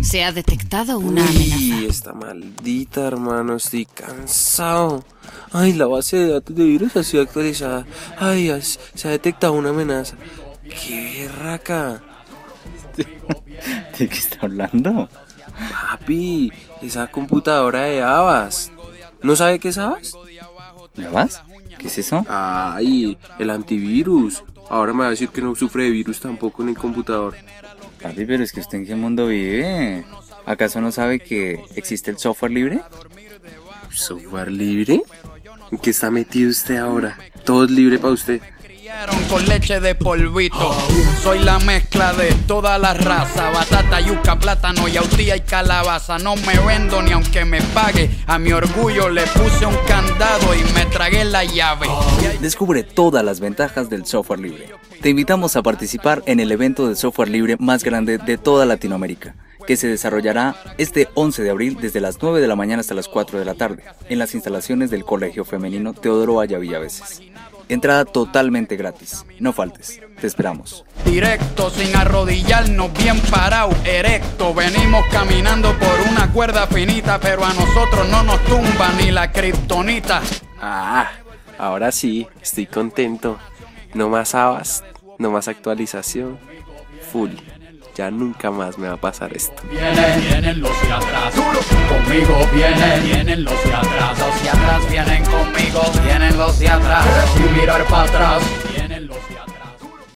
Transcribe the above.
Se ha detectado una amenaza. Uy, esta maldita, hermano, estoy cansado. Ay, la base de datos de virus ha sido actualizada. Ay, se ha detectado una amenaza. ¡Qué berraca! ¿De qué está hablando? Papi, esa computadora de Avast. ¿No sabe qué es Avast? ¿Ya vas? ¿Qué es eso? Ay, el antivirus. Ahora me va a decir que no sufre de virus tampoco en el computador. Papi, pero es que usted en qué mundo vive. ¿Acaso no sabe que existe el software libre? ¿Software libre? ¿En qué está metido usted ahora? Todo es libre para usted. Con leche de polvito. Soy la mezcla de toda la raza. Batata, yuca, plátano, yautía y calabaza. No me vendo ni aunque me pague. A mi orgullo le puse un candado y me tragué la llave. Descubre todas las ventajas del software libre. Te invitamos a participar en el evento de software libre más grande de toda Latinoamérica, que se desarrollará este 11 de abril desde las 9 de la mañana hasta las 4 de la tarde, en las instalaciones del Colegio Femenino Teodoro Vaya Villaveses. Entrada totalmente gratis. No faltes. Te esperamos. Directo, sin arrodillarnos, bien parado, erecto. Venimos caminando por una cuerda finita, pero a nosotros no nos tumba ni la kriptonita. Ah, ahora sí, estoy contento. No más Avast, no más actualización. Full. Ya nunca más me va a pasar esto. Vienen los de atrás, conmigo vienen los de atrás. Los de atrás vienen conmigo, vienen los de atrás. Sin mirar para atrás.